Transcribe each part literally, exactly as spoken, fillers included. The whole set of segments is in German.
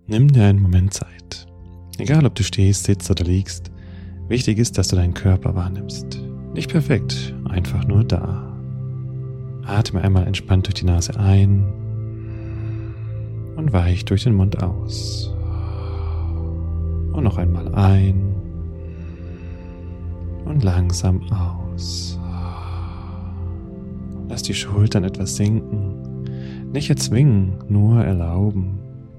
Nimm dir einen Moment Zeit. Egal, ob du stehst, sitzt oder liegst, wichtig ist, dass du deinen Körper wahrnimmst. Nicht perfekt, einfach nur da. Atme einmal entspannt durch die Nase ein und weich durch den Mund aus. Und noch einmal ein und langsam aus. Lass die Schultern etwas sinken. Nicht erzwingen, nur erlauben.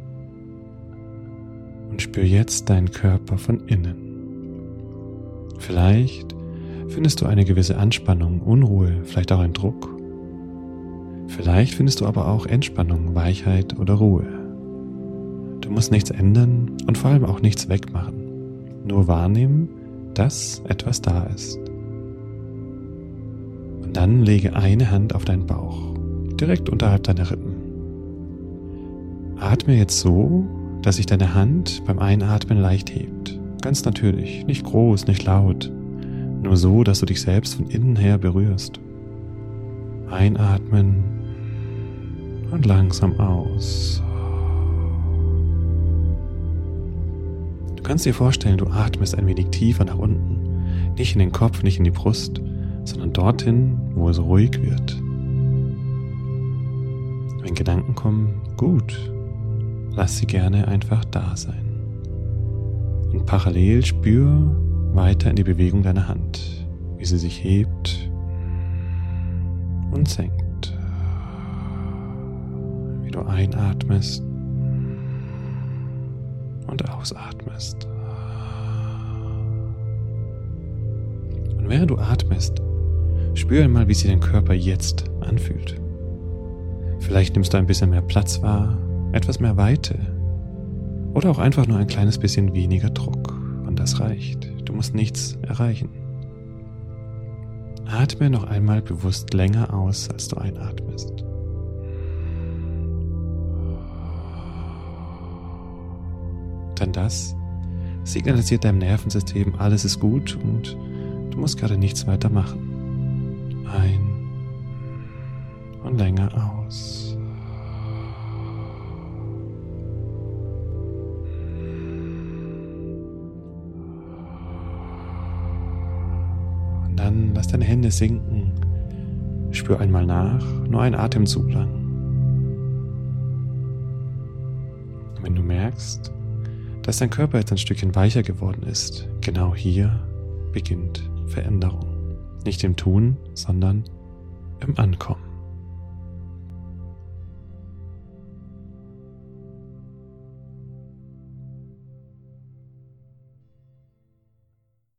Und spür jetzt deinen Körper von innen. Vielleicht findest du eine gewisse Anspannung, Unruhe, vielleicht auch einen Druck. Vielleicht findest du aber auch Entspannung, Weichheit oder Ruhe. Du musst nichts ändern und vor allem auch nichts wegmachen. Nur wahrnehmen, dass etwas da ist. Und dann lege eine Hand auf deinen Bauch, direkt unterhalb deiner Rippen. Atme jetzt so, dass sich deine Hand beim Einatmen leicht hebt. Ganz natürlich, nicht groß, nicht laut. Nur so, dass du dich selbst von innen her berührst. Einatmen und langsam aus. Du kannst dir vorstellen, du atmest ein wenig tiefer nach unten. Nicht in den Kopf, nicht in die Brust, sondern dorthin, wo es ruhig wird. Wenn Gedanken kommen, gut, lass sie gerne einfach da sein. Und parallel spür weiter in die Bewegung deiner Hand, wie sie sich hebt und senkt. Wie du einatmest und ausatmest. Und während du atmest, spür einmal, wie sich dein Körper jetzt anfühlt. Vielleicht nimmst du ein bisschen mehr Platz wahr, etwas mehr Weite oder auch einfach nur ein kleines bisschen weniger Druck. Und das reicht. Du musst nichts erreichen. Atme noch einmal bewusst länger aus, als du einatmest. Denn das signalisiert deinem Nervensystem, alles ist gut und du musst gerade nichts weiter machen. Ein und länger aus. Und dann lass deine Hände sinken. Spür einmal nach, nur einen Atemzug lang. Und wenn du merkst, dass dein Körper jetzt ein Stückchen weicher geworden ist, genau hier beginnt Veränderung. Nicht im Tun, sondern im Ankommen.